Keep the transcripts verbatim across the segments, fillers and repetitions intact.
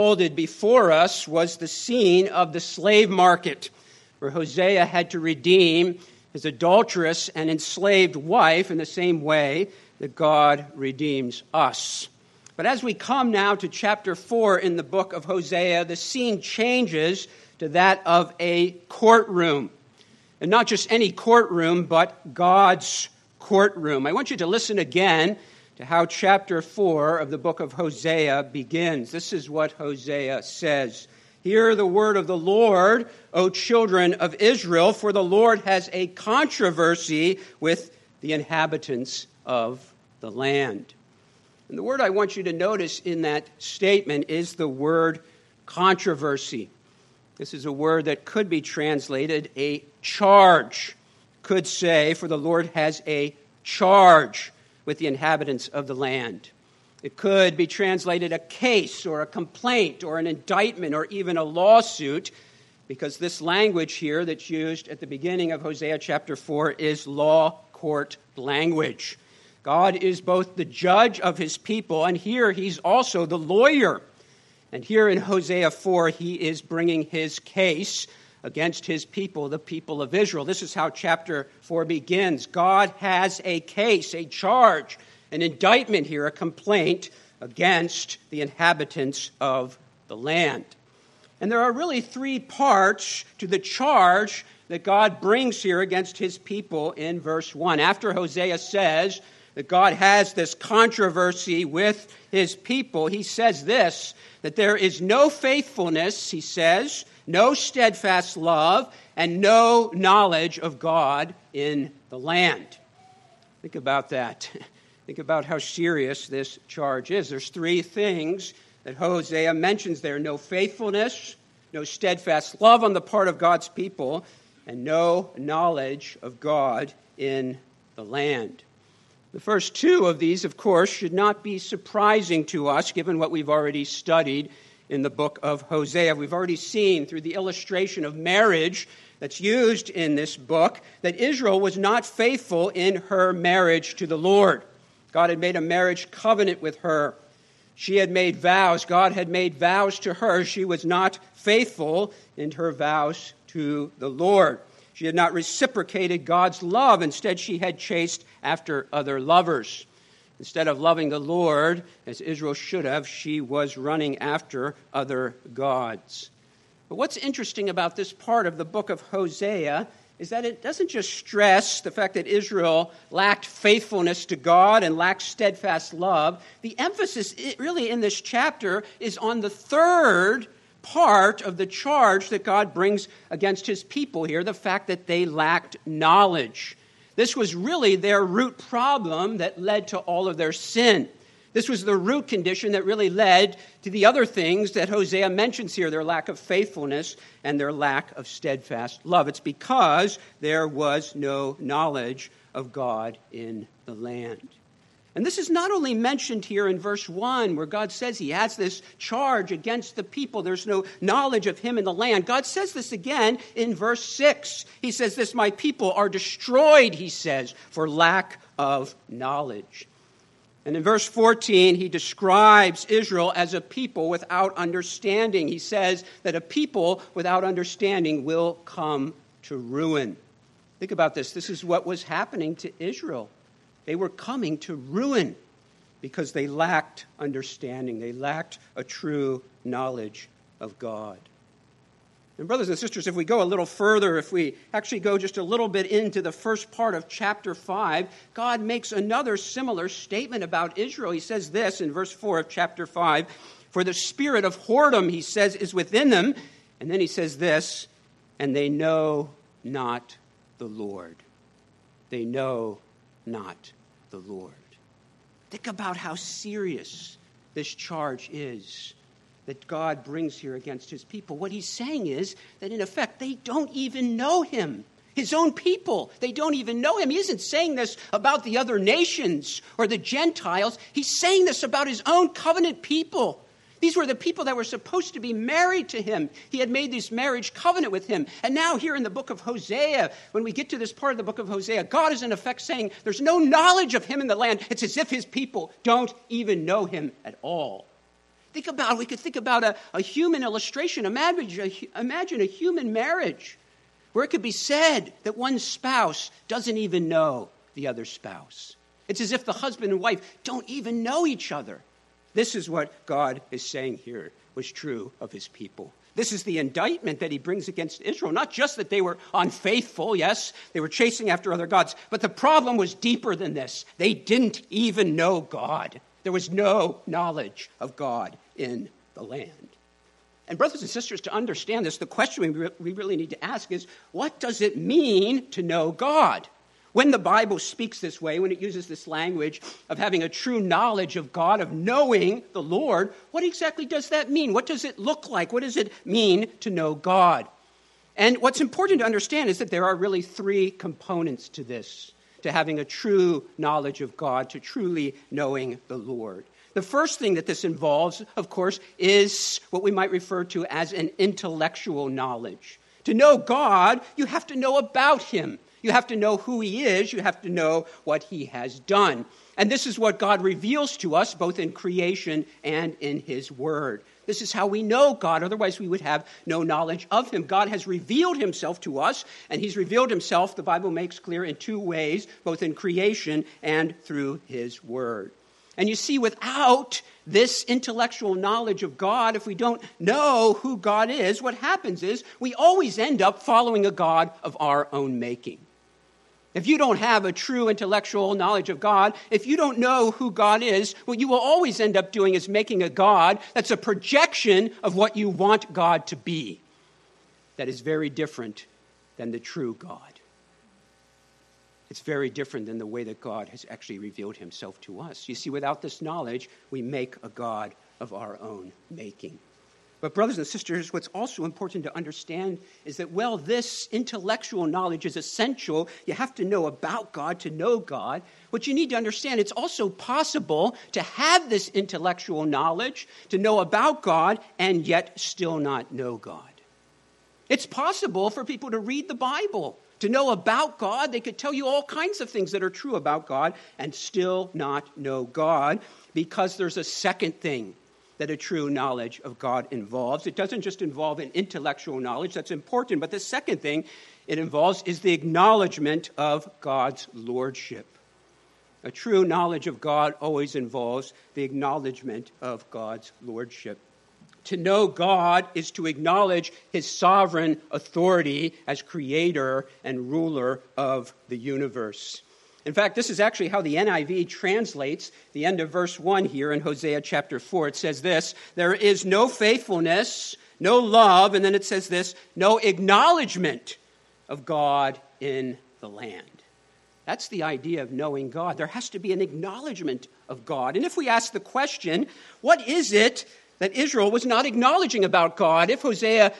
unfolded before us was the scene of the slave market, where Hosea had to redeem his adulterous and enslaved wife in the same way that God redeems us. But as we come now to chapter four in the book of Hosea, the scene changes to that of a courtroom. And not just any courtroom, but God's courtroom. I want you to listen again to how chapter four of the book of Hosea begins. This is what Hosea says. Hear the word of the Lord, O children of Israel, for the Lord has a controversy with the inhabitants of the land. And the word I want you to notice in that statement is the word controversy. This is a word that could be translated a charge. Could say, for the Lord has a charge with the inhabitants of the land. It could be translated a case or a complaint or an indictment or even a lawsuit, because this language here that's used at the beginning of Hosea chapter four is law court language. God is both the judge of his people, and here he's also the lawyer. And here in Hosea four, he is bringing his case against his people, the people of Israel. This is how chapter four begins. God has a case, a charge, an indictment here, a complaint against the inhabitants of the land. And there are really three parts to the charge that God brings here against his people in verse one. After Hosea says that God has this controversy with his people, he says this, that there is no faithfulness, he says, no steadfast love, and no knowledge of God in the land. Think about that. Think about how serious this charge is. There's three things that Hosea mentions there. No faithfulness, no steadfast love on the part of God's people, and no knowledge of God in the land. The first two of these, of course, should not be surprising to us, given what we've already studied in the book of Hosea. We've already seen through the illustration of marriage that's used in this book that Israel was not faithful in her marriage to the Lord. God had made a marriage covenant with her. She had made vows. God had made vows to her. She was not faithful in her vows to the Lord. She had not reciprocated God's love. Instead, she had chased after other lovers. Instead of loving the Lord, as Israel should have, she was running after other gods. But what's interesting about this part of the book of Hosea is that it doesn't just stress the fact that Israel lacked faithfulness to God and lacked steadfast love. The emphasis really in this chapter is on the third part of the charge that God brings against his people here, the fact that they lacked knowledge. This was really their root problem that led to all of their sin. This was the root condition that really led to the other things that Hosea mentions here, their lack of faithfulness and their lack of steadfast love. It's because there was no knowledge of God in the land. And this is not only mentioned here in verse one, where God says he has this charge against the people. There's no knowledge of him in the land. God says this again in verse six. He says this, my people are destroyed, he says, for lack of knowledge. And in verse fourteen, he describes Israel as a people without understanding. He says that a people without understanding will come to ruin. Think about this. This is what was happening to Israel. They were coming to ruin because they lacked understanding. They lacked a true knowledge of God. And brothers and sisters, if we go a little further, if we actually go just a little bit into the first part of chapter five, God makes another similar statement about Israel. He says this in verse four of chapter five, for the spirit of whoredom, he says, is within them. And then he says this, and they know not the Lord. They know not the Lord. Think about how serious this charge is that God brings here against his people. What he's saying is that, in effect, they don't even know him. His own people, they don't even know him. He isn't saying this about the other nations or the Gentiles. He's saying this about his own covenant people. These were the people that were supposed to be married to him. He had made this marriage covenant with him. And now here in the book of Hosea, when we get to this part of the book of Hosea, God is in effect saying there's no knowledge of him in the land. It's as if his people don't even know him at all. Think about, we could think about a, a human illustration. Imagine a, imagine a human marriage where it could be said that one spouse doesn't even know the other spouse. It's as if the husband and wife don't even know each other. This is what God is saying here was true of his people. This is the indictment that he brings against Israel. Not just that they were unfaithful, yes, they were chasing after other gods, but the problem was deeper than this. They didn't even know God. There was no knowledge of God in the land. And brothers and sisters, to understand this, the question we, re- we really need to ask is, what does it mean to know God? When the Bible speaks this way, when it uses this language of having a true knowledge of God, of knowing the Lord, what exactly does that mean? What does it look like? What does it mean to know God? And what's important to understand is that there are really three components to this, to having a true knowledge of God, to truly knowing the Lord. The first thing that this involves, of course, is what we might refer to as an intellectual knowledge. To know God, you have to know about him. You have to know who he is. You have to know what he has done. And this is what God reveals to us, both in creation and in his word. This is how we know God. Otherwise, we would have no knowledge of him. God has revealed himself to us, and he's revealed himself, the Bible makes clear, in two ways, both in creation and through his word. And you see, without this intellectual knowledge of God, if we don't know who God is, what happens is we always end up following a God of our own making. If you don't have a true intellectual knowledge of God, if you don't know who God is, what you will always end up doing is making a God that's a projection of what you want God to be. That is very different than the true God. It's very different than the way that God has actually revealed himself to us. You see, without this knowledge, we make a God of our own making. But brothers and sisters, what's also important to understand is that, well, this intellectual knowledge is essential. You have to know about God to know God. What you need to understand, it's also possible to have this intellectual knowledge, to know about God, and yet still not know God. It's possible for people to read the Bible, to know about God. They could tell you all kinds of things that are true about God and still not know God, because there's a second thing that a true knowledge of God involves. It doesn't just involve an intellectual knowledge. That's important. But the second thing it involves is the acknowledgement of God's lordship. A true knowledge of God always involves the acknowledgement of God's lordship. To know God is to acknowledge his sovereign authority as creator and ruler of the universe. In fact, this is actually how the N I V translates the end of verse one here in Hosea chapter four. It says this: there is no faithfulness, no love, and then it says this, no acknowledgement of God in the land. That's the idea of knowing God. There has to be an acknowledgement of God. And if we ask the question, what is it that Israel was not acknowledging about God? If Hosea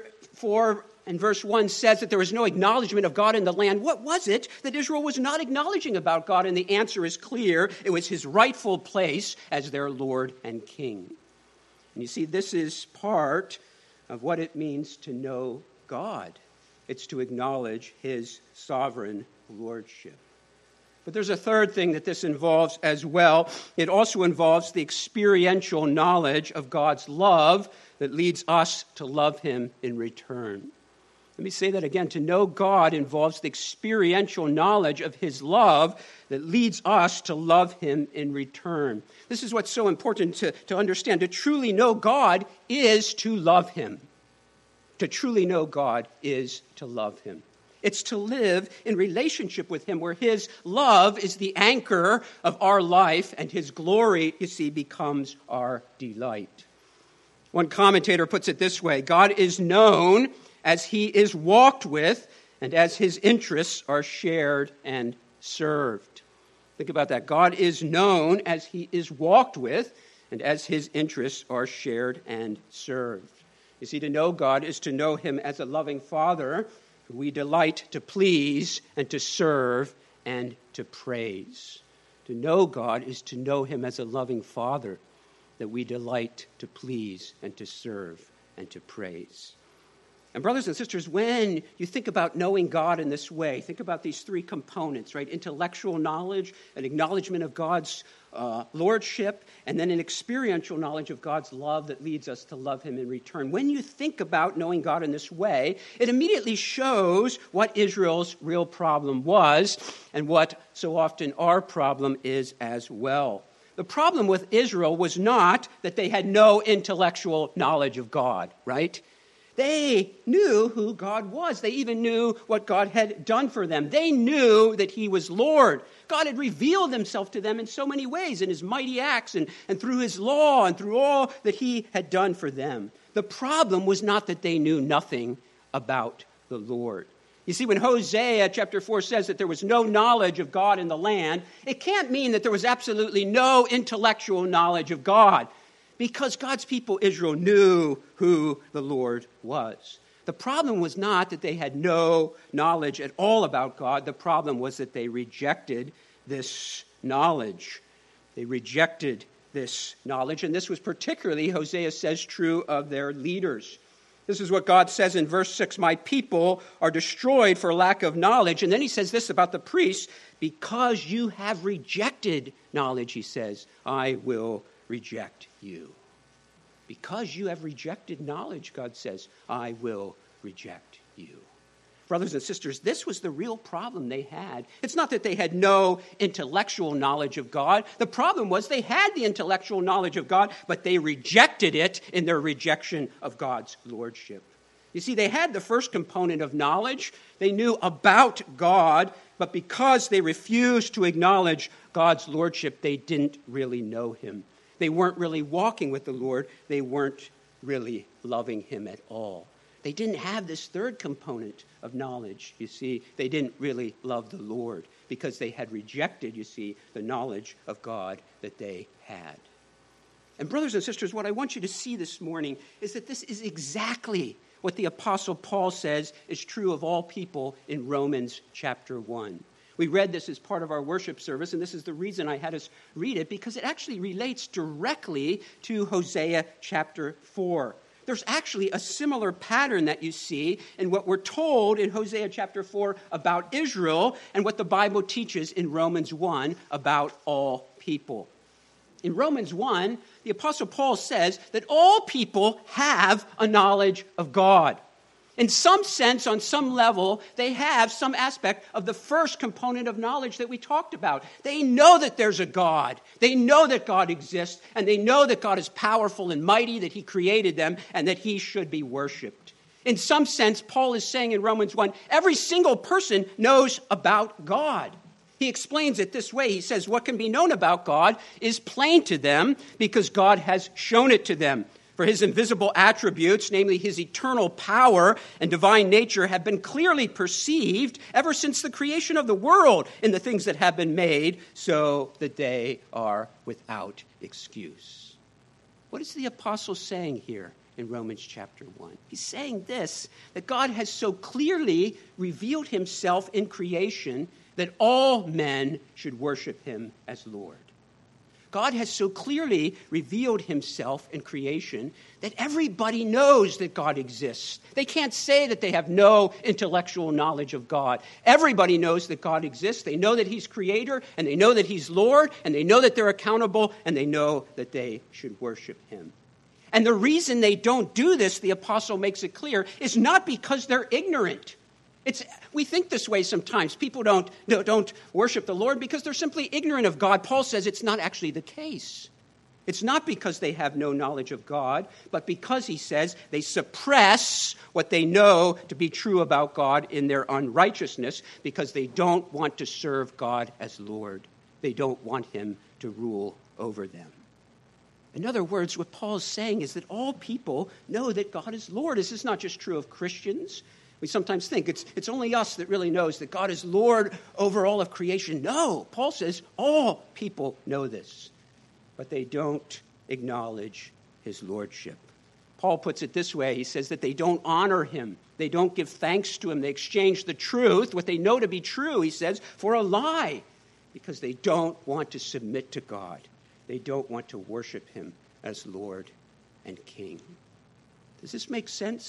four and verse one says that there was no acknowledgement of God in the land, what was it that Israel was not acknowledging about God? And the answer is clear. It was his rightful place as their Lord and King. And you see, this is part of what it means to know God. It's to acknowledge his sovereign lordship. But there's a third thing that this involves as well. It also involves the experiential knowledge of God's love that leads us to love him in return. Let me say that again. To know God involves the experiential knowledge of his love that leads us to love him in return. This is what's so important to, to understand. To truly know God is to love him. To truly know God is to love him. It's to live in relationship with him, where his love is the anchor of our life and his glory, you see, becomes our delight. One commentator puts it this way: God is known as he is walked with and as his interests are shared and served. Think about that. God is known as he is walked with and as his interests are shared and served. You see, to know God is to know him as a loving Father who we delight to please and to serve and to praise. To know God is to know him as a loving Father that we delight to please and to serve and to praise. And brothers and sisters, when you think about knowing God in this way, think about these three components, right? Intellectual knowledge, an acknowledgement of God's uh, lordship, and then an experiential knowledge of God's love that leads us to love him in return. When you think about knowing God in this way, it immediately shows what Israel's real problem was and what so often our problem is as well. The problem with Israel was not that they had no intellectual knowledge of God, right? They knew who God was. They even knew what God had done for them. They knew that he was Lord. God had revealed himself to them in so many ways, in his mighty acts and, and through his law and through all that he had done for them. The problem was not that they knew nothing about the Lord. You see, when Hosea chapter four says that there was no knowledge of God in the land, it can't mean that there was absolutely no intellectual knowledge of God, because God's people, Israel, knew who the Lord was. The problem was not that they had no knowledge at all about God. The problem was that they rejected this knowledge. They rejected this knowledge, and this was particularly, Hosea says, true of their leaders. This is what God says in verse six, "My people are destroyed for lack of knowledge." And then he says this about the priests, "Because you have rejected knowledge," he says, "I will reject you." Because you have rejected knowledge, God says, I will reject you. Brothers and sisters, this was the real problem they had. It's not that they had no intellectual knowledge of God. The problem was they had the intellectual knowledge of God, but they rejected it in their rejection of God's lordship. You see, they had the first component of knowledge. They knew about God, but because they refused to acknowledge God's lordship, they didn't really know him. They weren't really walking with the Lord. They weren't really loving him at all. They didn't have this third component of knowledge, you see. They didn't really love the Lord because they had rejected, you see, the knowledge of God that they had. And brothers and sisters, what I want you to see this morning is that this is exactly what the Apostle Paul says is true of all people in Romans chapter one. We read this as part of our worship service, and this is the reason I had us read it, because it actually relates directly to Hosea chapter four. There's actually a similar pattern that you see in what we're told in Hosea chapter four about Israel and what the Bible teaches in Romans one about all people. In Romans one, the Apostle Paul says that all people have a knowledge of God. In some sense, on some level, they have some aspect of the first component of knowledge that we talked about. They know that there's a God. They know that God exists, and they know that God is powerful and mighty, that he created them, and that he should be worshipped. In some sense, Paul is saying in Romans one, every single person knows about God. He explains it this way. He says, what can be known about God is plain to them because God has shown it to them. For his invisible attributes, namely his eternal power and divine nature, have been clearly perceived ever since the creation of the world in the things that have been made, so that they are without excuse. What is the apostle saying here in Romans chapter one? He's saying this, that God has so clearly revealed himself in creation that all men should worship him as Lord. God has so clearly revealed himself in creation that everybody knows that God exists. They can't say that they have no intellectual knowledge of God. Everybody knows that God exists. They know that he's creator, and they know that he's Lord, and they know that they're accountable, and they know that they should worship him. And the reason they don't do this, the apostle makes it clear, is not because they're ignorant. It's, we think this way sometimes. People don't, don't worship the Lord because they're simply ignorant of God. Paul says it's not actually the case. It's not because they have no knowledge of God, but because, he says, they suppress what they know to be true about God in their unrighteousness because they don't want to serve God as Lord. They don't want him to rule over them. In other words, what Paul's saying is that all people know that God is Lord. This is not just true of Christians. We sometimes think it's, it's only us that really knows that God is Lord over all of creation. No, Paul says all people know this, but they don't acknowledge his lordship. Paul puts it this way. He says that they don't honor him. They don't give thanks to him. They exchange the truth, what they know to be true, he says, for a lie, because they don't want to submit to God. They don't want to worship him as Lord and King. Does this make sense?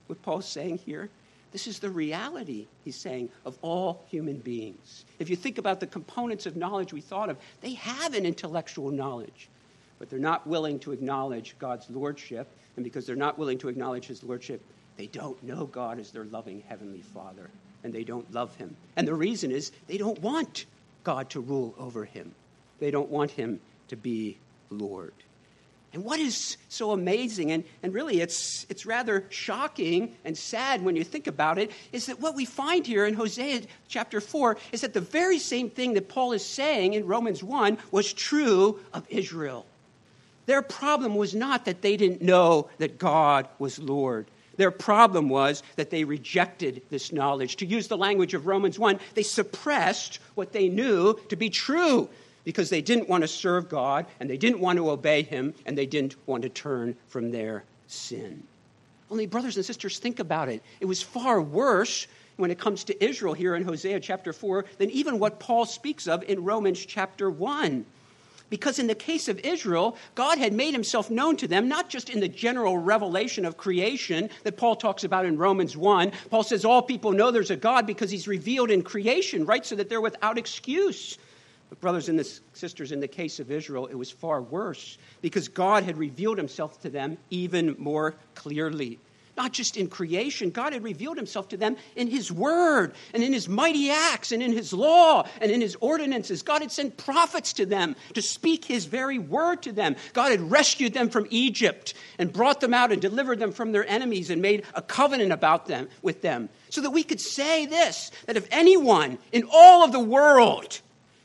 what Paul's saying here? This is the reality, he's saying, of all human beings. If you think about the components of knowledge we thought of, they have an intellectual knowledge, but they're not willing to acknowledge God's lordship. And because they're not willing to acknowledge his lordship, they don't know God as their loving heavenly Father, and they don't love him. And the reason is they don't want God to rule over him. They don't want him to be Lord. And what is so amazing, and, and really it's, it's rather shocking and sad when you think about it, is that what we find here in Hosea chapter four is that the very same thing that Paul is saying in Romans one was true of Israel. Their problem was not that they didn't know that God was Lord. Their problem was that they rejected this knowledge. To use the language of Romans one, they suppressed what they knew to be true, because they didn't want to serve God, and they didn't want to obey him, and they didn't want to turn from their sin. Only, brothers and sisters, think about it. It was far worse when it comes to Israel here in Hosea chapter four than even what Paul speaks of in Romans chapter one. Because in the case of Israel, God had made himself known to them, not just in the general revelation of creation that Paul talks about in Romans one. Paul says all people know there's a God because he's revealed in creation, right, so that they're without excuse. But brothers and sisters, in the case of Israel, it was far worse because God had revealed himself to them even more clearly. Not just in creation, God had revealed himself to them in his word and in his mighty acts and in his law and in his ordinances. God had sent prophets to them to speak his very word to them. God had rescued them from Egypt and brought them out and delivered them from their enemies and made a covenant about them with them so that we could say this, that if anyone in all of the world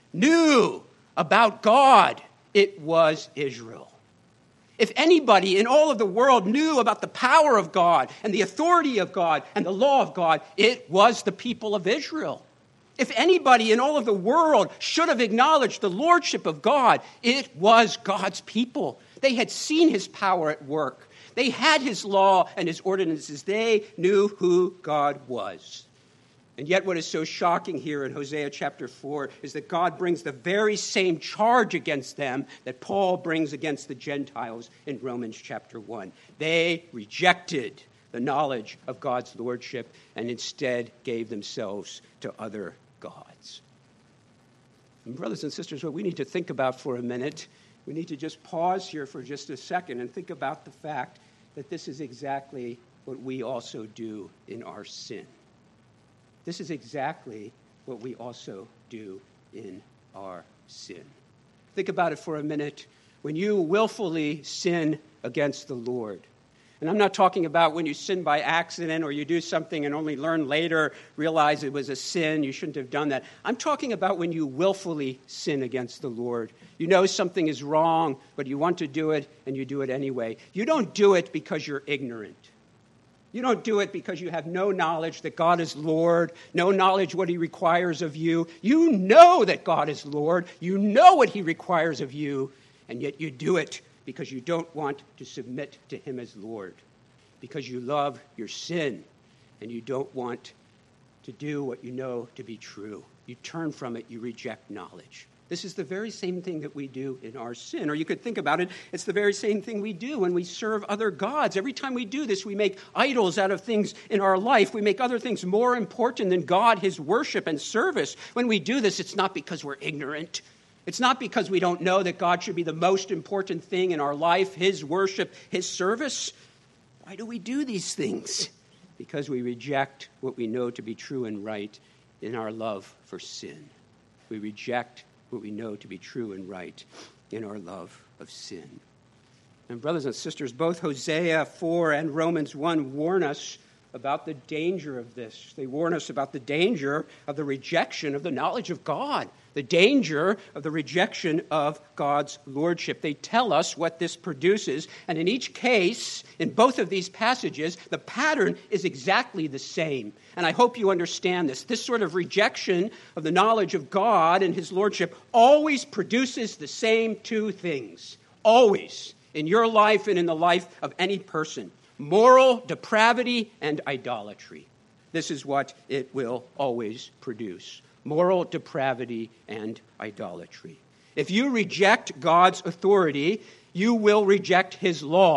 knew about God, it was Israel. If anybody in all of the world knew about the power of God and the authority of God and the law of God, it was the people of Israel. If anybody in all of the world should have acknowledged the lordship of God, it was God's people. They had seen his power at work. They had his law and his ordinances. They knew who God was. And yet what is so shocking here in Hosea chapter four is that God brings the very same charge against them that Paul brings against the Gentiles in Romans chapter one. They rejected the knowledge of God's lordship and instead gave themselves to other gods. And brothers and sisters, what we need to think about for a minute, we need to just pause here for just a second and think about the fact that this is exactly what we also do in our sin. This is exactly what we also do in our sin. Think about it for a minute. When you willfully sin against the Lord, and I'm not talking about when you sin by accident or you do something and only learn later, realize it was a sin, you shouldn't have done that. I'm talking about when you willfully sin against the Lord. You know something is wrong, but you want to do it, and you do it anyway. You don't do it because you're ignorant. You don't do it because you have no knowledge that God is Lord, no knowledge what he requires of you. You know that God is Lord. You know what he requires of you, and yet you do it because you don't want to submit to him as Lord, because you love your sin, and you don't want to do what you know to be true. You turn from it. You reject knowledge. This is the very same thing that we do in our sin. Or you could think about it, it's the very same thing we do when we serve other gods. Every time we do this, we make idols out of things in our life. We make other things more important than God, his worship and service. When we do this, it's not because we're ignorant. It's not because we don't know that God should be the most important thing in our life, his worship, his service. Why do we do these things? Because we reject what we know to be true and right in our love for sin. We reject what we know to be true and right in our love of sin. And brothers and sisters, both Hosea four and Romans one warn us about the danger of this. They warn us about the danger of the rejection of the knowledge of God, the danger of the rejection of God's lordship. They tell us what this produces, and in each case, in both of these passages, the pattern is exactly the same. And I hope you understand this. This sort of rejection of the knowledge of God and his lordship always produces the same two things. Always. In your life and in the life of any person. Moral depravity and idolatry. This is what it will always produce. Moral depravity and idolatry. If you reject God's authority, you will reject his law.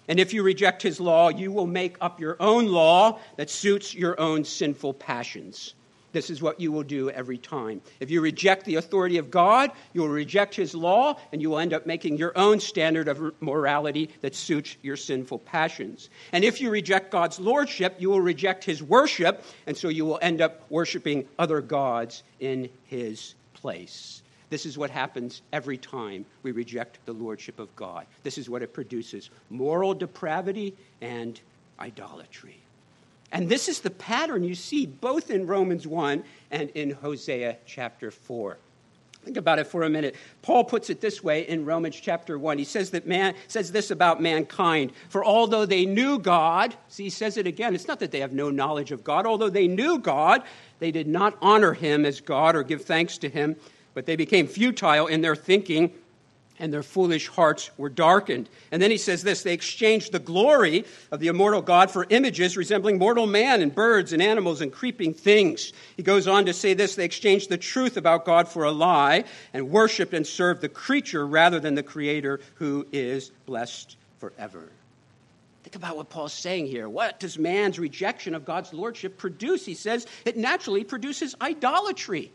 And if you reject his law, you will make up your own law that suits your own sinful passions. This is what you will do every time. If you reject the authority of God, you will reject his law, and you will end up making your own standard of morality that suits your sinful passions. And if you reject God's lordship, you will reject his worship, and so you will end up worshiping other gods in his place. This is what happens every time we reject the lordship of God. This is what it produces: moral depravity and idolatry. And this is the pattern you see both in Romans one and in Hosea chapter four. Think about it for a minute. Paul puts it this way in Romans chapter one. He says that man says this about mankind: for although they knew God, see, he says it again, it's not that they have no knowledge of God. Although they knew God, they did not honor him as God or give thanks to him, but they became futile in their thinking, and their foolish hearts were darkened. And then he says this: they exchanged the glory of the immortal God for images resembling mortal man and birds and animals and creeping things. He goes on to say this: they exchanged the truth about God for a lie and worshiped and served the creature rather than the Creator, who is blessed forever. Think about what Paul's saying here. What does man's rejection of God's lordship produce? He says it naturally produces idolatry.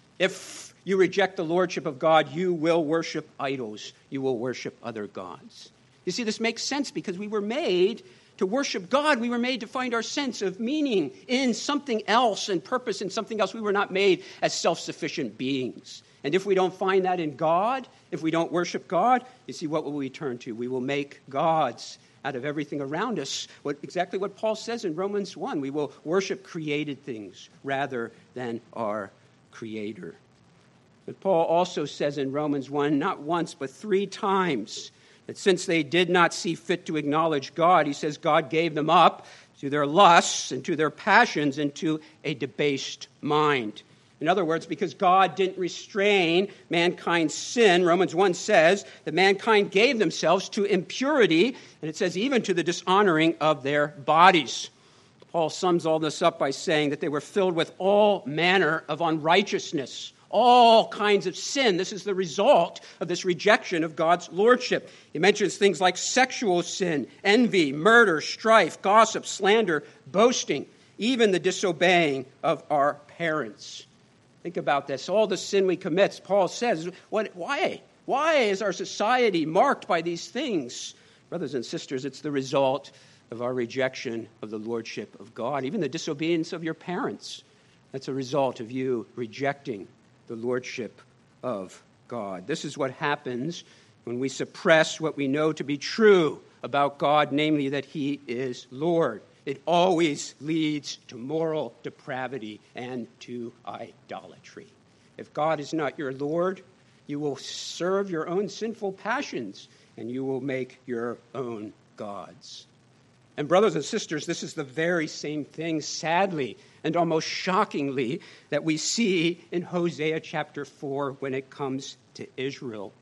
If you reject the lordship of God, you will worship idols. You will worship other gods. You see, this makes sense because we were made to worship God. We were made to find our sense of meaning in something else and purpose in something else. We were not made as self-sufficient beings. And if we don't find that in God, if we don't worship God, you see, what will we turn to? We will make gods out of everything around us. What, exactly what Paul says in Romans one. We will worship created things rather than our Creator. But Paul also says in Romans one, not once, but three times, that since they did not see fit to acknowledge God, he says God gave them up to their lusts and to their passions and to a debased mind. In other words, because God didn't restrain mankind's sin, Romans one says that mankind gave themselves to impurity, and it says even to the dishonoring of their bodies. Paul sums all this up by saying that they were filled with all manner of unrighteousness, all kinds of sin. This is the result of this rejection of God's lordship. He mentions things like sexual sin, envy, murder, strife, gossip, slander, boasting, even the disobeying of our parents. Think about this. All the sin we commit, Paul says, what, why? Why is our society marked by these things? Brothers and sisters, it's the result of our rejection of the lordship of God, even the disobedience of your parents. That's a result of you rejecting the lordship of God. This is what happens when we suppress what we know to be true about God, namely that he is Lord. It always leads to moral depravity and to idolatry. If God is not your Lord, you will serve your own sinful passions and you will make your own gods. And brothers and sisters, this is the very same thing, sadly and almost shockingly, that we see in Hosea chapter four when it comes to Israel.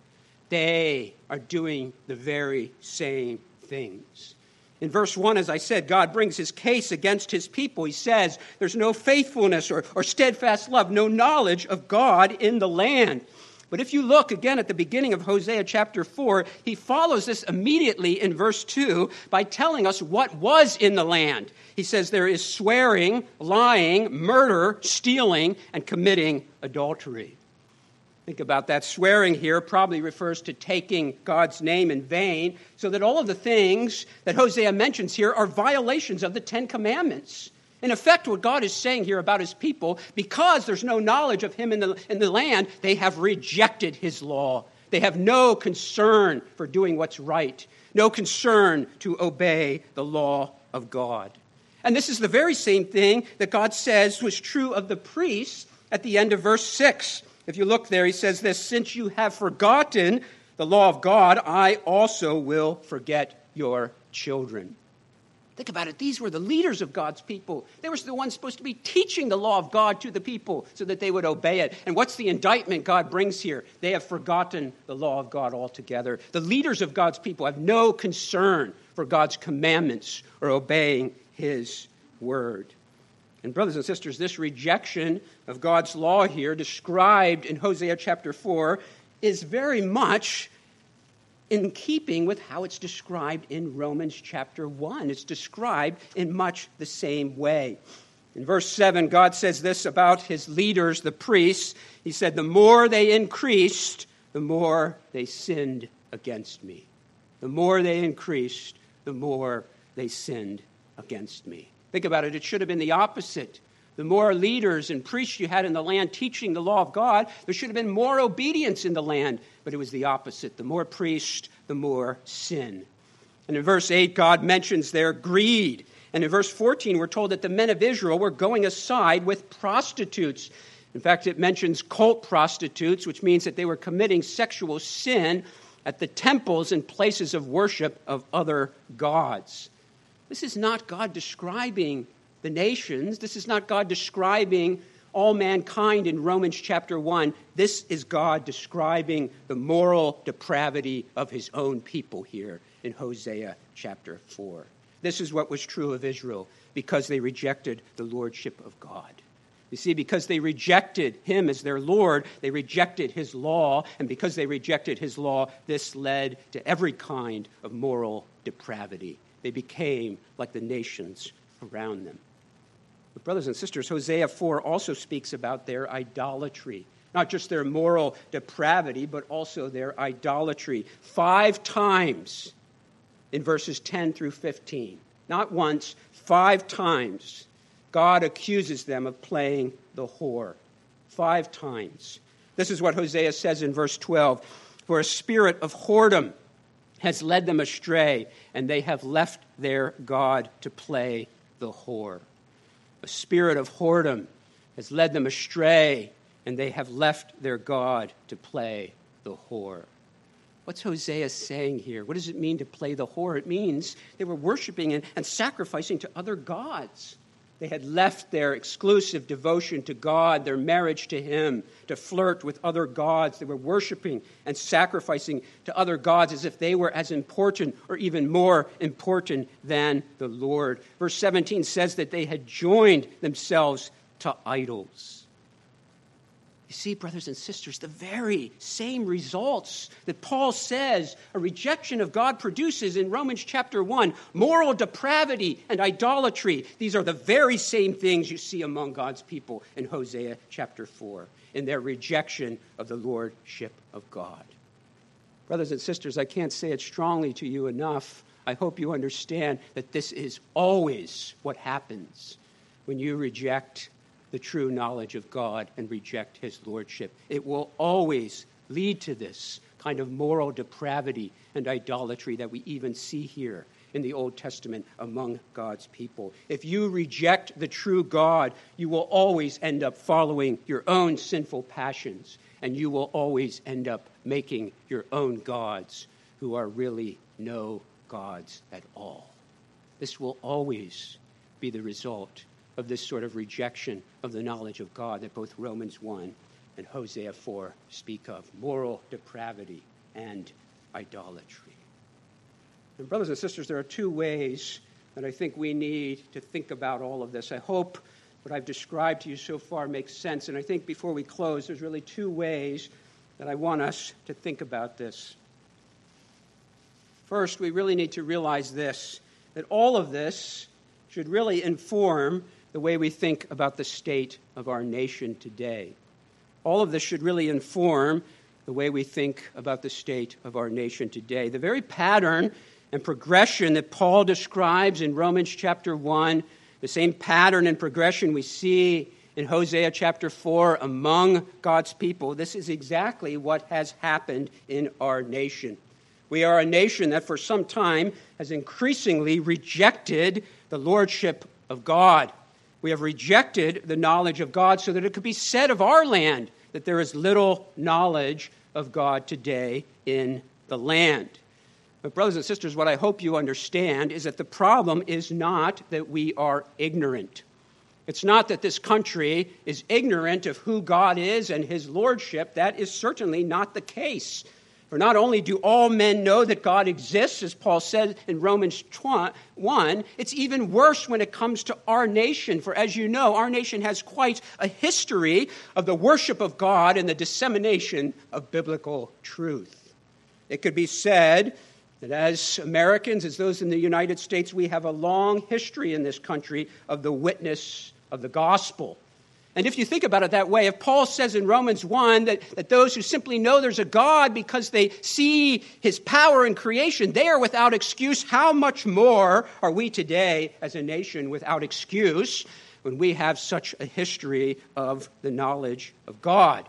They are doing the very same things. In verse one, as I said, God brings his case against his people. He says there's no faithfulness or, or steadfast love, no knowledge of God in the land. But if you look again at the beginning of Hosea chapter four, he follows this immediately in verse two by telling us what was in the land. He says there is swearing, lying, murder, stealing, and committing adultery. Think about that. Swearing here probably refers to taking God's name in vain, so that all of the things that Hosea mentions here are violations of the Ten Commandments. In effect, what God is saying here about his people, because there's no knowledge of him in the, in the land, they have rejected his law. They have no concern for doing what's right, no concern to obey the law of God. And this is the very same thing that God says was true of the priests at the end of verse six. If you look there, he says this: since you have forgotten the law of God, I also will forget your children. Think about it. These were the leaders of God's people. They were the ones supposed to be teaching the law of God to the people so that they would obey it. And what's the indictment God brings here? They have forgotten the law of God altogether. The leaders of God's people have no concern for God's commandments or obeying his word. And brothers and sisters, this rejection of God's law here, described in Hosea chapter four, is very much in keeping with how it's described in Romans chapter one. It's described in much the same way. In verse seven, God says this about his leaders, the priests. He said, the more they increased, the more they sinned against me. The more they increased, the more they sinned against me. Think about it. It should have been the opposite. The more leaders and priests you had in the land teaching the law of God, there should have been more obedience in the land. But it was the opposite. The more priests, the more sin. And in verse eight, God mentions their greed. And in verse fourteen, we're told that the men of Israel were going aside with prostitutes. In fact, it mentions cult prostitutes, which means that they were committing sexual sin at the temples and places of worship of other gods. This is not God describing the nations. This is not God describing all mankind in Romans chapter one. This is God describing the moral depravity of his own people here in Hosea chapter four. This is what was true of Israel because they rejected the lordship of God. You see, because they rejected him as their Lord, they rejected his law, and because they rejected his law, this led to every kind of moral depravity. They became like the nations around them. But brothers and sisters, Hosea four also speaks about their idolatry. Not just their moral depravity, but also their idolatry. Five times in verses ten through fifteen. Not once, five times, God accuses them of playing the whore. Five times. This is what Hosea says in verse twelve. For a spirit of whoredom has led them astray, and they have left their God to play the whore. A spirit of whoredom has led them astray, and they have left their God to play the whore. What's Hosea saying here? What does it mean to play the whore? It means they were worshiping and, and sacrificing to other gods. They had left their exclusive devotion to God, their marriage to him, to flirt with other gods. They were worshiping and sacrificing to other gods as if they were as important or even more important than the Lord. Verse seventeen says that they had joined themselves to idols. You see, brothers and sisters, the very same results that Paul says a rejection of God produces in Romans chapter one, moral depravity and idolatry. These are the very same things you see among God's people in Hosea chapter four, in their rejection of the lordship of God. Brothers and sisters, I can't say it strongly to you enough. I hope you understand that this is always what happens when you reject the true knowledge of God and reject his lordship. It will always lead to this kind of moral depravity and idolatry that we even see here in the Old Testament among God's people. If you reject the true God, you will always end up following your own sinful passions, and you will always end up making your own gods who are really no gods at all. This will always be the result of this sort of rejection of the knowledge of God that both Romans one and Hosea four speak of, moral depravity and idolatry. And brothers and sisters, there are two ways that I think we need to think about all of this. I hope what I've described to you so far makes sense, and I think before we close, there's really two ways that I want us to think about this. First, we really need to realize this, that all of this should really inform the way we think about the state of our nation today. All of this should really inform the way we think about the state of our nation today. The very pattern and progression that Paul describes in Romans chapter one, the same pattern and progression we see in Hosea chapter four among God's people, this is exactly what has happened in our nation. We are a nation that for some time has increasingly rejected the lordship of God. We have rejected the knowledge of God so that it could be said of our land that there is little knowledge of God today in the land. But brothers and sisters, what I hope you understand is that the problem is not that we are ignorant. It's not that this country is ignorant of who God is and his lordship. That is certainly not the case. For not only do all men know that God exists, as Paul said in Romans one, it's even worse when it comes to our nation. For as you know, our nation has quite a history of the worship of God and the dissemination of biblical truth. It could be said that as Americans, as those in the United States, we have a long history in this country of the witness of the gospel. And if you think about it that way, if Paul says in Romans one that, that those who simply know there's a God because they see his power in creation, they are without excuse, how much more are we today as a nation without excuse when we have such a history of the knowledge of God?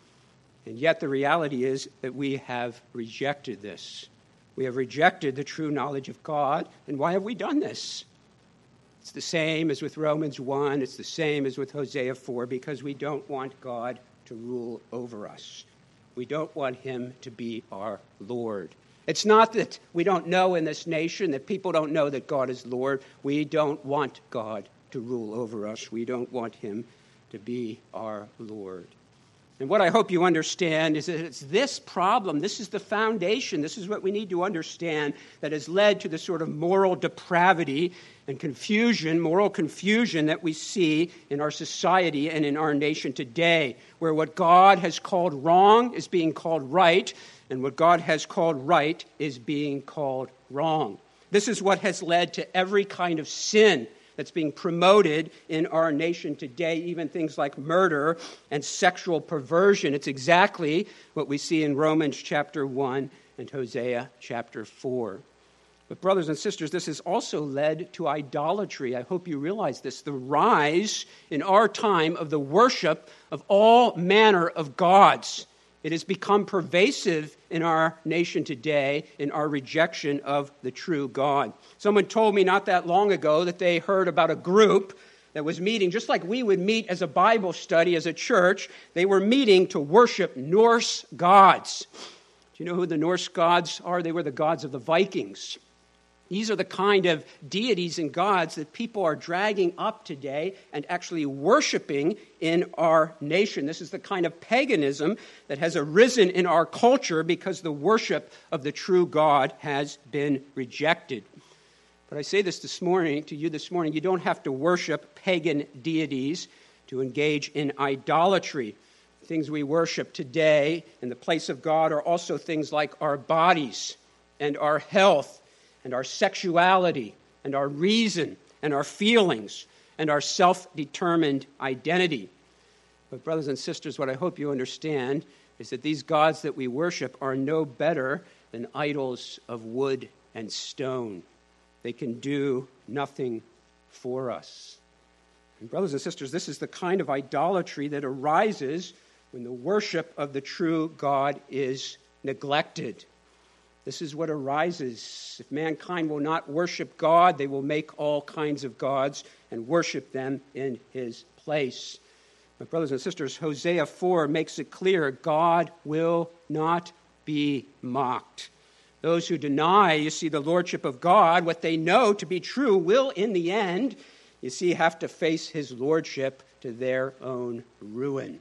And yet the reality is that we have rejected this. We have rejected the true knowledge of God. And why have we done this? It's the same as with Romans one. It's the same as with Hosea four, because we don't want God to rule over us. We don't want him to be our Lord. It's not that we don't know in this nation, that people don't know that God is Lord. We don't want God to rule over us. We don't want him to be our Lord. And what I hope you understand is that it's this problem, this is the foundation, this is what we need to understand that has led to the sort of moral depravity and confusion, moral confusion that we see in our society and in our nation today, where what God has called wrong is being called right, and what God has called right is being called wrong. This is what has led to every kind of sin that's being promoted in our nation today, even things like murder and sexual perversion. It's exactly what we see in Romans chapter one and Hosea chapter four. But brothers and sisters, this has also led to idolatry. I hope you realize this. The rise in our time of the worship of all manner of gods. It has become pervasive in our nation today in our rejection of the true God. Someone told me not that long ago that they heard about a group that was meeting, just like we would meet as a Bible study, as a church. They were meeting to worship Norse gods. Do you know who the Norse gods are? They were the gods of the Vikings. These are the kind of deities and gods that people are dragging up today and actually worshiping in our nation. This is the kind of paganism that has arisen in our culture because the worship of the true God has been rejected. But I say this this morning, to you this morning, you don't have to worship pagan deities to engage in idolatry. Things we worship today in the place of God are also things like our bodies and our health and our sexuality, and our reason, and our feelings, and our self-determined identity. But brothers and sisters, what I hope you understand is that these gods that we worship are no better than idols of wood and stone. They can do nothing for us. And brothers and sisters, this is the kind of idolatry that arises when the worship of the true God is neglected. This is what arises. If mankind will not worship God, they will make all kinds of gods and worship them in his place. My brothers and sisters, Hosea four makes it clear God will not be mocked. Those who deny, you see, the lordship of God, what they know to be true, will in the end, you see, have to face his lordship to their own ruin.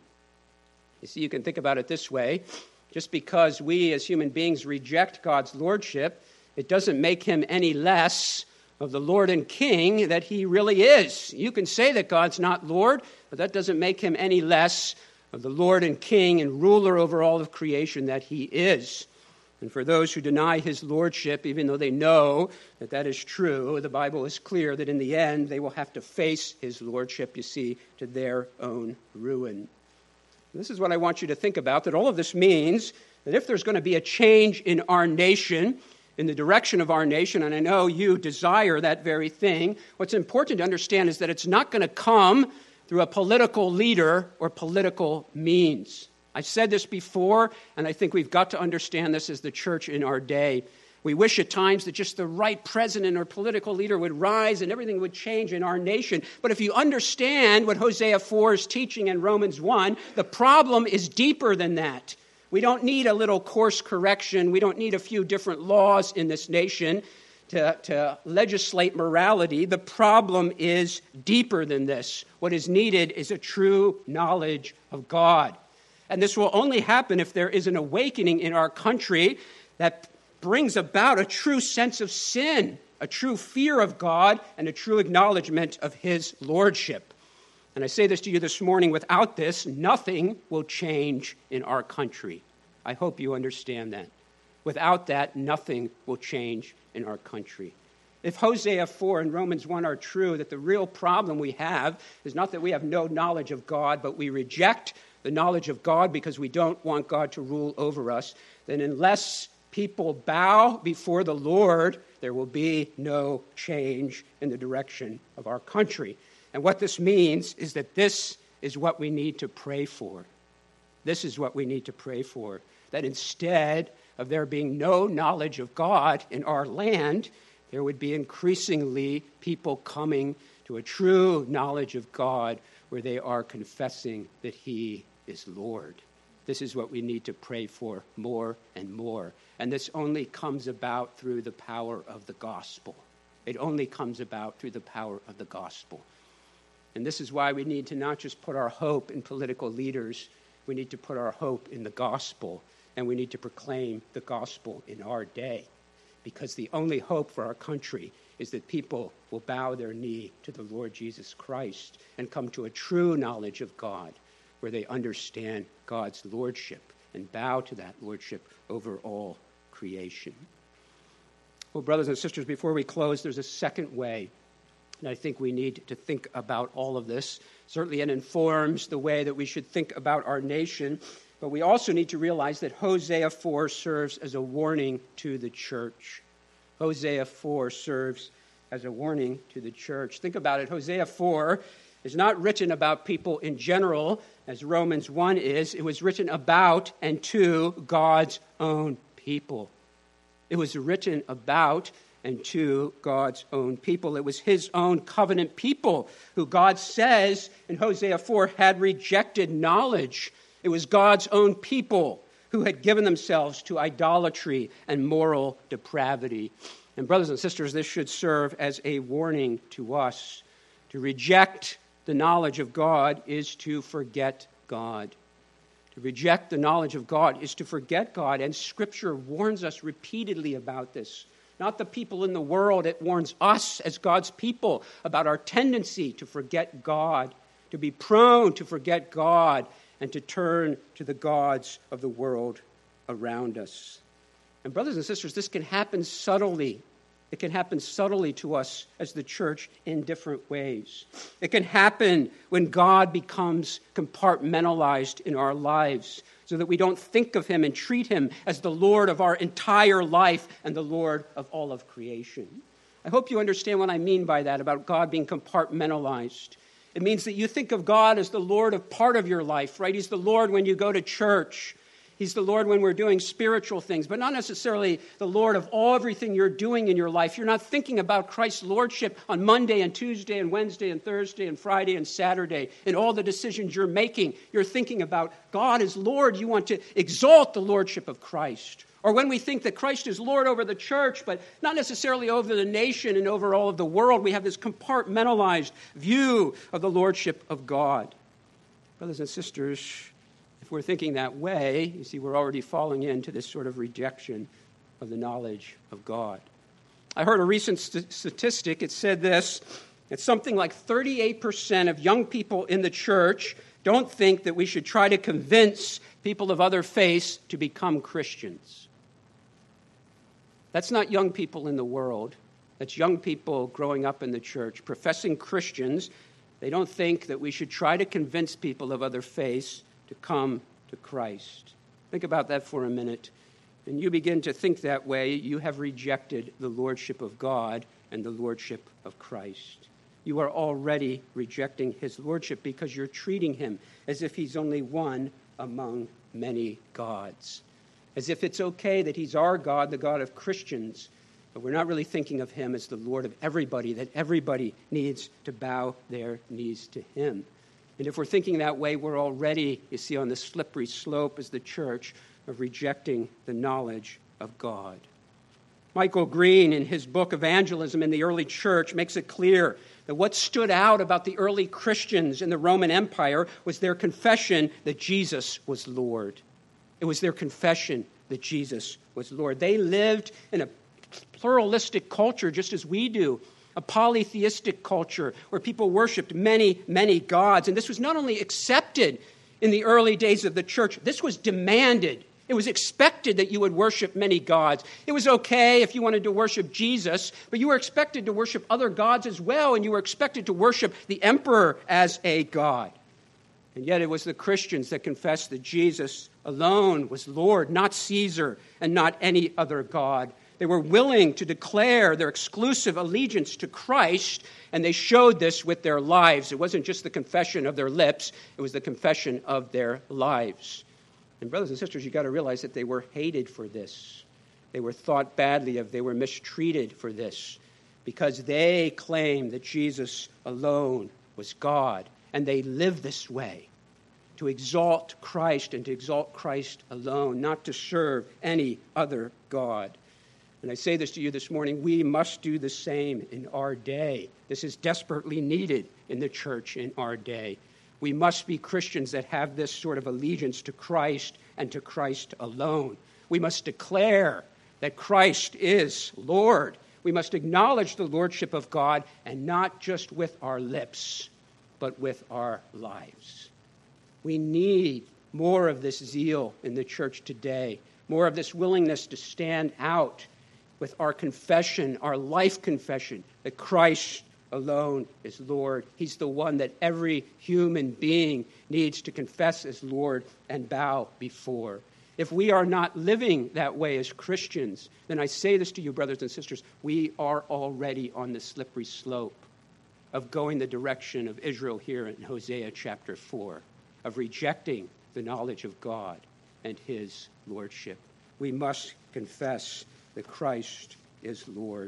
You see, you can think about it this way. Just because we as human beings reject God's lordship, it doesn't make him any less of the Lord and King that he really is. You can say that God's not Lord, but that doesn't make him any less of the Lord and King and ruler over all of creation that he is. And for those who deny his lordship, even though they know that that is true, the Bible is clear that in the end they will have to face his lordship, you see, to their own ruin. This is what I want you to think about, that all of this means that if there's going to be a change in our nation, in the direction of our nation, and I know you desire that very thing, what's important to understand is that it's not going to come through a political leader or political means. I've said this before, and I think we've got to understand this as the church in our day. We wish at times that just the right president or political leader would rise and everything would change in our nation. But if you understand what Hosea four is teaching in Romans one, the problem is deeper than that. We don't need a little course correction. We don't need a few different laws in this nation to, to legislate morality. The problem is deeper than this. What is needed is a true knowledge of God. And this will only happen if there is an awakening in our country that brings about a true sense of sin, a true fear of God, and a true acknowledgement of his lordship. And I say this to you this morning, without this, nothing will change in our country. I hope you understand that. Without that, nothing will change in our country. If Hosea four and Romans one are true, that the real problem we have is not that we have no knowledge of God, but we reject the knowledge of God because we don't want God to rule over us, then unless people bow before the Lord, there will be no change in the direction of our country. And what this means is that this is what we need to pray for. This is what we need to pray for, that instead of there being no knowledge of God in our land, there would be increasingly people coming to a true knowledge of God where they are confessing that he is Lord. This is what we need to pray for more and more. And this only comes about through the power of the gospel. It only comes about through the power of the gospel. And this is why we need to not just put our hope in political leaders, we need to put our hope in the gospel, and we need to proclaim the gospel in our day. Because the only hope for our country is that people will bow their knee to the Lord Jesus Christ and come to a true knowledge of God, where they understand God's lordship and bow to that lordship over all creation. Well, brothers and sisters, before we close, there's a second way, and I think we need to think about all of this. Certainly it informs the way that we should think about our nation, but we also need to realize that Hosea four serves as a warning to the church. Hosea four serves as a warning to the church. Think about it. Hosea four is not written about people in general, as Romans one is. It was written about and to God's own people. It was written about and to God's own people. It was his own covenant people who God says in Hosea four had rejected knowledge. It was God's own people who had given themselves to idolatry and moral depravity. And brothers and sisters, this should serve as a warning to us. To reject the knowledge of God is to forget God. To reject the knowledge of God is to forget God. And Scripture warns us repeatedly about this. Not the people in the world, it warns us as God's people about our tendency to forget God, to be prone to forget God, and to turn to the gods of the world around us. And brothers and sisters, this can happen subtly. It can happen subtly to us as the church in different ways. It can happen when God becomes compartmentalized in our lives so that we don't think of him and treat him as the Lord of our entire life and the Lord of all of creation. I hope you understand what I mean by that, about God being compartmentalized. It means that you think of God as the Lord of part of your life, right? He's the Lord when you go to church. He's the Lord when we're doing spiritual things, but not necessarily the Lord of all everything you're doing in your life. You're not thinking about Christ's lordship on Monday and Tuesday and Wednesday and Thursday and Friday and Saturday and all the decisions you're making. You're thinking about God as Lord. You want to exalt the lordship of Christ. Or when we think that Christ is Lord over the church, but not necessarily over the nation and over all of the world, we have this compartmentalized view of the lordship of God. Brothers and sisters, if we're thinking that way, you see, we're already falling into this sort of rejection of the knowledge of God. I heard a recent st- statistic. It said this, that something like thirty-eight percent of young people in the church don't think that we should try to convince people of other faiths to become Christians. That's not young people in the world. That's young people growing up in the church, professing Christians. They don't think that we should try to convince people of other faiths to come to Christ. Think about that for a minute. When you begin to think that way, you have rejected the lordship of God and the lordship of Christ. You are already rejecting his lordship because you're treating him as if he's only one among many gods. As if it's okay that he's our God, the God of Christians, but we're not really thinking of him as the Lord of everybody, that everybody needs to bow their knees to him. And if we're thinking that way, we're already, you see, on the slippery slope as the church of rejecting the knowledge of God. Michael Green, in his book Evangelism in the Early Church, makes it clear that what stood out about the early Christians in the Roman Empire was their confession that Jesus was Lord. It was their confession that Jesus was Lord. They lived in a pluralistic culture just as we do, a polytheistic culture where people worshipped many, many gods. And this was not only accepted in the early days of the church, this was demanded. It was expected that you would worship many gods. It was okay if you wanted to worship Jesus, but you were expected to worship other gods as well, and you were expected to worship the emperor as a god. And yet it was the Christians that confessed that Jesus alone was Lord, not Caesar, and not any other god. They were willing to declare their exclusive allegiance to Christ, and they showed this with their lives. It wasn't just the confession of their lips, it was the confession of their lives. And brothers and sisters, you've got to realize that they were hated for this. They were thought badly of. They were mistreated for this because they claimed that Jesus alone was God. And they lived this way, to exalt Christ and to exalt Christ alone, not to serve any other God. And I say this to you this morning, we must do the same in our day. This is desperately needed in the church in our day. We must be Christians that have this sort of allegiance to Christ and to Christ alone. We must declare that Christ is Lord. We must acknowledge the lordship of God, and not just with our lips, but with our lives. We need more of this zeal in the church today, more of this willingness to stand out with our confession, our life confession, that Christ alone is Lord. He's the one that every human being needs to confess as Lord and bow before. If we are not living that way as Christians, then I say this to you, brothers and sisters, we are already on the slippery slope of going the direction of Israel here in Hosea chapter four, of rejecting the knowledge of God and his lordship. We must confess that Christ is Lord.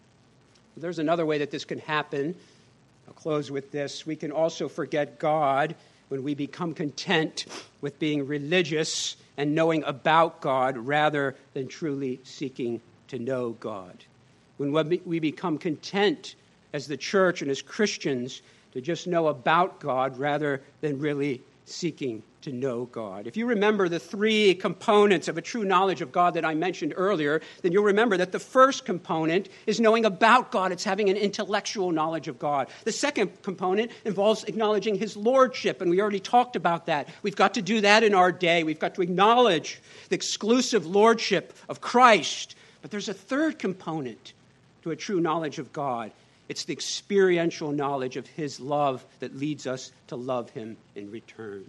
There's another way that this can happen. I'll close with this. We can also forget God when we become content with being religious and knowing about God rather than truly seeking to know God. When we become content as the church and as Christians to just know about God rather than really seeking to know God. If you remember the three components of a true knowledge of God that I mentioned earlier, then you'll remember that the first component is knowing about God. It's having an intellectual knowledge of God. The second component involves acknowledging his lordship, and we already talked about that. We've got to do that in our day. We've got to acknowledge the exclusive lordship of Christ. But there's a third component to a true knowledge of God. It's the experiential knowledge of his love that leads us to love him in return.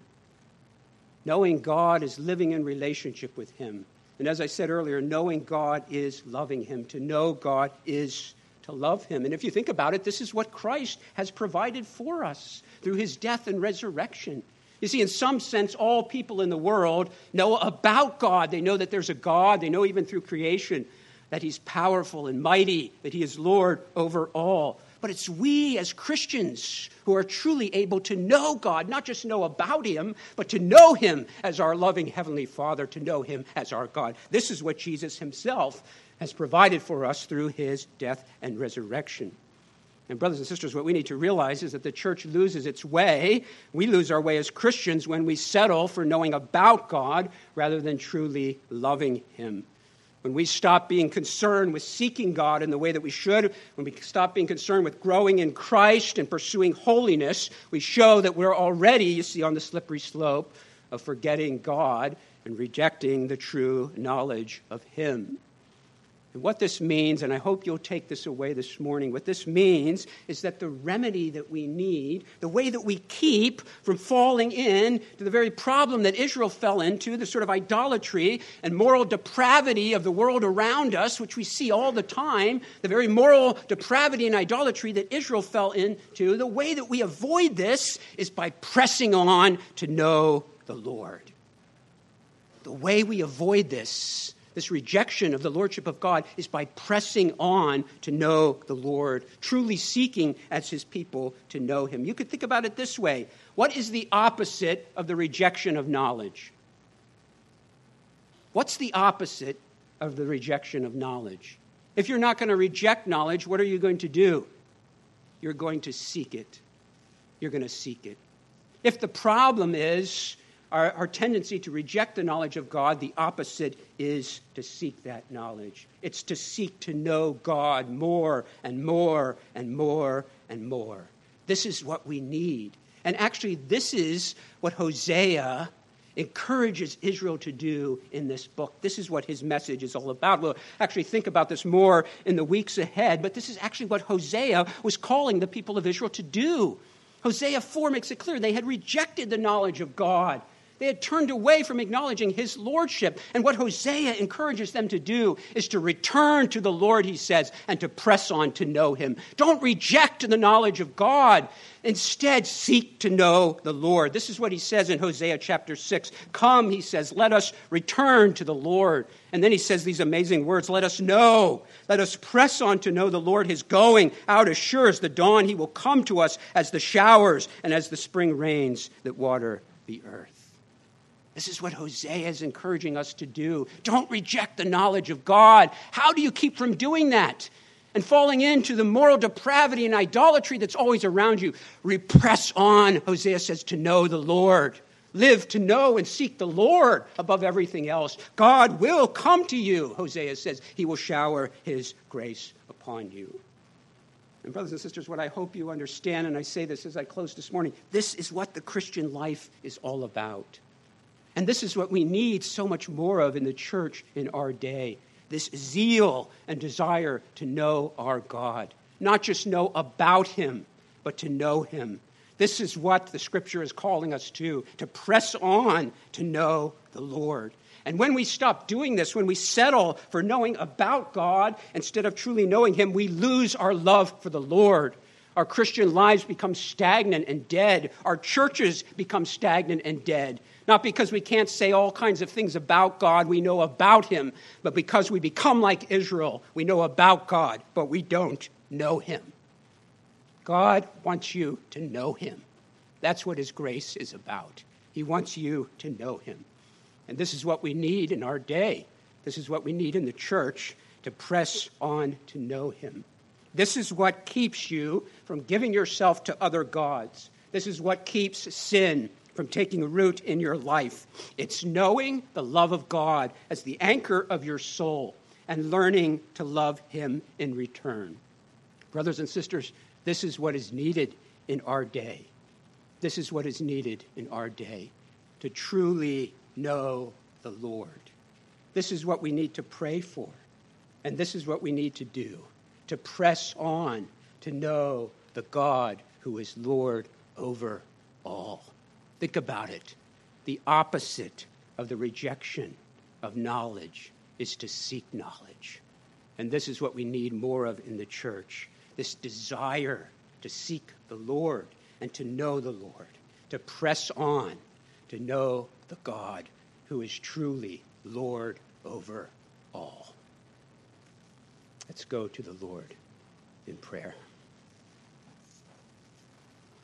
Knowing God is living in relationship with him. And as I said earlier, knowing God is loving him. To know God is to love him. And if you think about it, this is what Christ has provided for us through his death and resurrection. You see, in some sense, all people in the world know about God. They know that there's a God. They know even through creation that he's powerful and mighty, that he is Lord over all. But it's we as Christians who are truly able to know God, not just know about him, but to know him as our loving Heavenly Father, to know him as our God. This is what Jesus himself has provided for us through his death and resurrection. And brothers and sisters, what we need to realize is that the church loses its way. We lose our way as Christians when we settle for knowing about God rather than truly loving him. When we stop being concerned with seeking God in the way that we should, when we stop being concerned with growing in Christ and pursuing holiness, we show that we're already, you see, on the slippery slope of forgetting God and rejecting the true knowledge of him. And what this means, and I hope you'll take this away this morning, what this means is that the remedy that we need, the way that we keep from falling in to the very problem that Israel fell into, the sort of idolatry and moral depravity of the world around us, which we see all the time, the very moral depravity and idolatry that Israel fell into, the way that we avoid this is by pressing on to know the Lord. The way we avoid this This rejection of the lordship of God is by pressing on to know the Lord, truly seeking as his people to know him. You could think about it this way. What is the opposite of the rejection of knowledge? What's the opposite of the rejection of knowledge? If you're not going to reject knowledge, what are you going to do? You're going to seek it. You're going to seek it. If the problem is Our, our tendency to reject the knowledge of God, the opposite is to seek that knowledge. It's to seek to know God more and more and more and more. This is what we need. And actually, this is what Hosea encourages Israel to do in this book. This is what his message is all about. We'll actually think about this more in the weeks ahead, but this is actually what Hosea was calling the people of Israel to do. Hosea four makes it clear they had rejected the knowledge of God. They had turned away from acknowledging his lordship. And what Hosea encourages them to do is to return to the Lord, he says, and to press on to know him. Don't reject the knowledge of God. Instead, seek to know the Lord. This is what he says in Hosea chapter six. Come, he says, let us return to the Lord. And then he says these amazing words, let us know. Let us press on to know the Lord. His going out as sure as the dawn. He will come to us as the showers and as the spring rains that water the earth. This is what Hosea is encouraging us to do. Don't reject the knowledge of God. How do you keep from doing that and falling into the moral depravity and idolatry that's always around you? Repress on, Hosea says, to know the Lord. Live to know and seek the Lord above everything else. God will come to you, Hosea says. He will shower his grace upon you. And brothers and sisters, what I hope you understand, and I say this as I close this morning, this is what the Christian life is all about. And this is what we need so much more of in the church in our day, this zeal and desire to know our God. Not just know about him, but to know him. This is what the Scripture is calling us to, to press on to know the Lord. And when we stop doing this, when we settle for knowing about God instead of truly knowing him, we lose our love for the Lord. Our Christian lives become stagnant and dead. Our churches become stagnant and dead. Not because we can't say all kinds of things about God, we know about him, but because we become like Israel. We know about God, but we don't know him. God wants you to know him. That's what his grace is about. He wants you to know him. And this is what we need in our day. This is what we need in the church, to press on to know him. This is what keeps you from giving yourself to other gods. This is what keeps sin from taking root in your life. It's knowing the love of God as the anchor of your soul and learning to love him in return. Brothers and sisters, this is what is needed in our day. This is what is needed in our day, to truly know the Lord. This is what we need to pray for, and this is what we need to do, to press on to know the God who is Lord over all. Think about it. The opposite of the rejection of knowledge is to seek knowledge. And this is what we need more of in the church, this desire to seek the Lord and to know the Lord, to press on to know the God who is truly Lord over all. Let's go to the Lord in prayer.